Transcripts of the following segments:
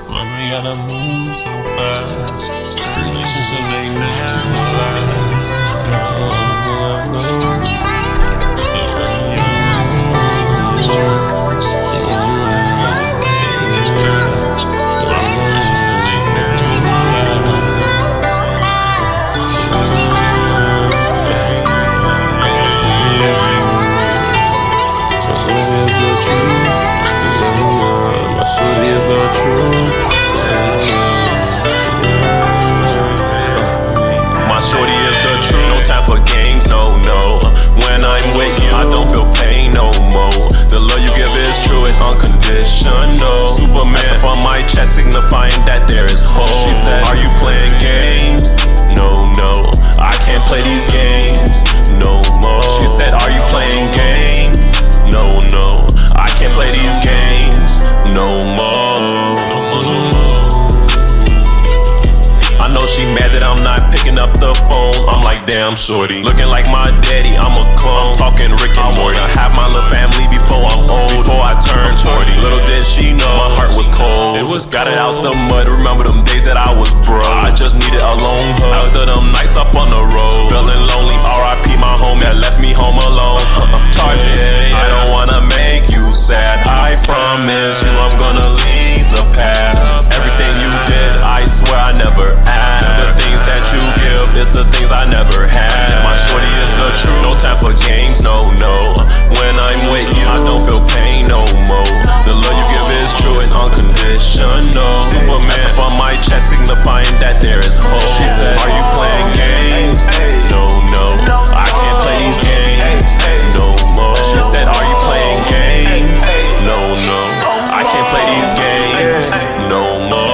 But we gotta move so fast. Relationship, they never last. Shorty is the truth. No time for games, no, no. When I'm with you, I don't feel pain no more. The love you give is true, it's unconditional. Superman up on my chest, signifying that there is hope. She said, are you playing games? No, no, I can't play these games no more. She said, are you playing games? No, no, I can't play these games no more. I know she mad that I'm not picking up the phone. I'm like, damn, shorty, looking like my daddy, I'm a clone. Talking Rick and Morty, I have my little family before I'm old, before I turn 40. Little did she know my heart was cold. It was got it out the mud, remember them days that I was broke. I just needed a lone hug after them nights up on the road. Feeling lonely, R.I.P. my homie that left me home alone. I don't wanna make you sad, I promise you I'm gonna leave the past. Everything you did, I swear I never asked. The things that you give is the things I never had. My shorty is the truth. No time for games, no, no. When I'm with you, I don't feel pain no more. The love you give is true and unconditional. Superman up on my chest, signifying that there is hope. She said, are you playing games? No, no, I can't play these games no more. She said, are you playing games? No, no, I can't play these games no more.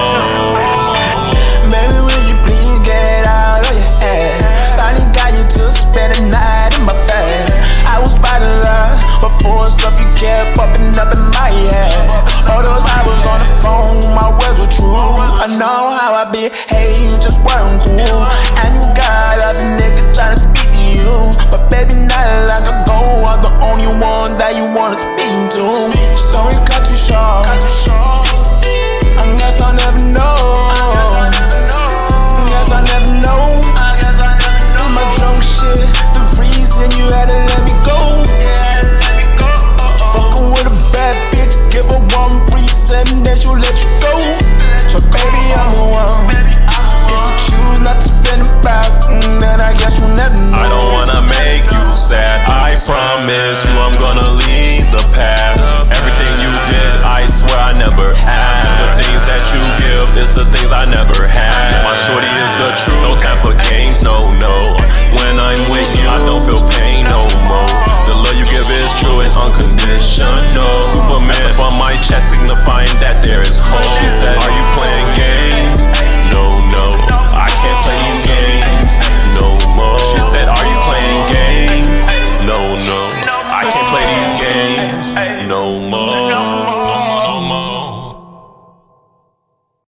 Stuff you kept popping up in my head. All those hours on the phone, my words were true. I know how I behave, just weren't cool. And you got other niggas trying to speak to you, but baby, not like I go. I'm the only one that you wanna speak to. Story cut too short. I guess I'll never know. Guess I'll never know. My drunk shit, the reason you had to let me go. Give her one reason, then she'll let you go. So baby, I'm the one. If you choose not to spend it back, then I guess you'll never know. I don't wanna make you sad, I promise you I'm gonna leave the past. Everything you did, I swear I never had. The things that you give is the things I never had. My shorty is the truth. No time for